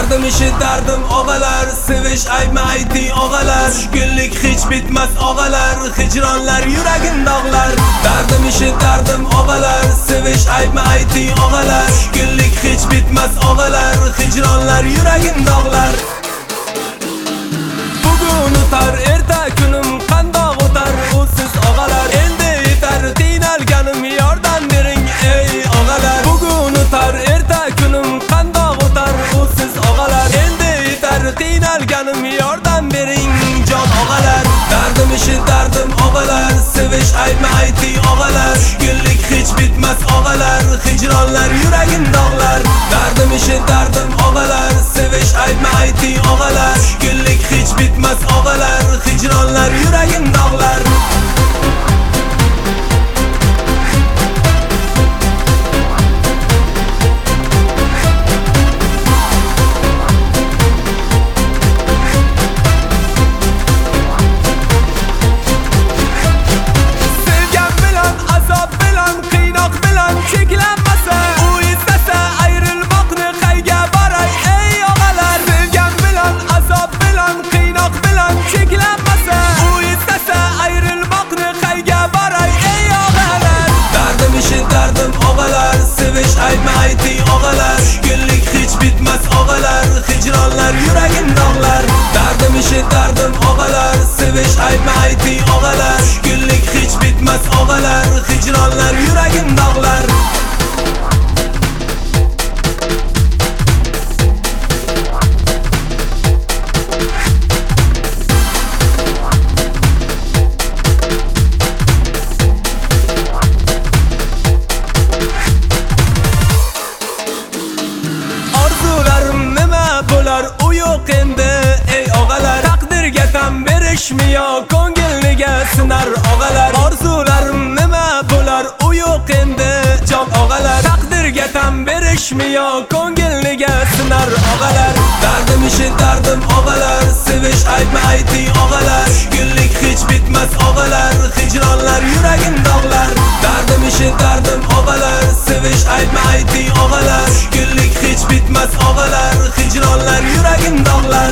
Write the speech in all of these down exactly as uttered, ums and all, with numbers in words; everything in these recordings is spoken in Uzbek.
Derdim işi derdim ağalar, seviş aytma ayting ağalar. Tushkunlik hiç bitmez ağalar, hicranlar yüreğin dağlar. Derdim işi derdim ağalar, seviş aytma ayting ağalar. Tushkunlik hiç bitmez ağalar, hicranlar yüreğin dağlar. Bugün utar erta günüm qandoq o'tar usiz ağalar. Endi yetar qiynalganim yordam bering ey ağalar. Bugün utar erta günüm qandoq o'tar usiz ağalar. Endi yetar qiynalganim yordam bering jon ağalar. Derdim işi derdim ağalar, seviş aytma ayting ağalar. Tushkunlik hiç bitmez ağalar, hicranlar yüreğin dağlar. Derdim işi derdim ağalar, seviş aytma ayting ağalar. Tushkunlik hiç bitmez ağalar, hicranlar yüreğin dağlar. Aytma ayting ağalar, tushkunlik hiç bitmez ağalar, hicranlar yüreğin dağlar. Derdim işi derdim ağalar, seviş aytma ayting ağalar. Tushkunlik hiç bitmez ağalar, hicranlar yüreğin dağlar. U yo'q endi ey og'alar, taqdirga tan berishmiyo ko'ngilniga sinar og'alar. Orzularim nima bo'lar u yo'q endi jon og'alar, taqdirga tan berishmiyo ko'ngilniga sinar og'alar. Derdim işi derdim og'alar, sevish aytma ayting ağalar. Tushkunlik hiç bitmez ağalar, hicranlar yüreğin dağlar. Derdim işi derdim ağalar, sevish aytma ayting ağalar. Tushkunlik hiç bitmez ağalar, hicranlar yüreğin dağlar.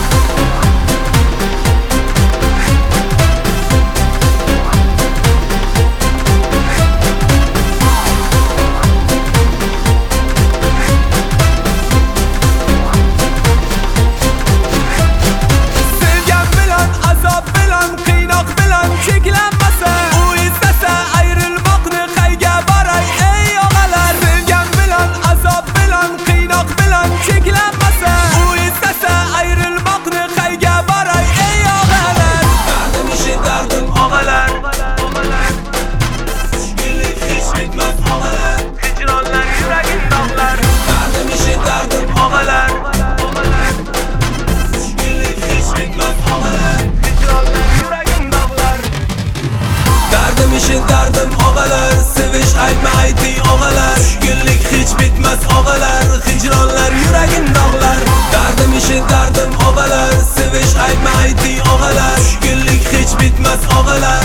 Derdim ağalar, seviş aytma ayting ağalar. Tushkunlik hiç bitmez ağalar, hicranlar yüreğin dağlar. Derdim işi derdim ağalar, seviş aytma ayting ağalar. Tushkunlik hiç bitmez ağalar.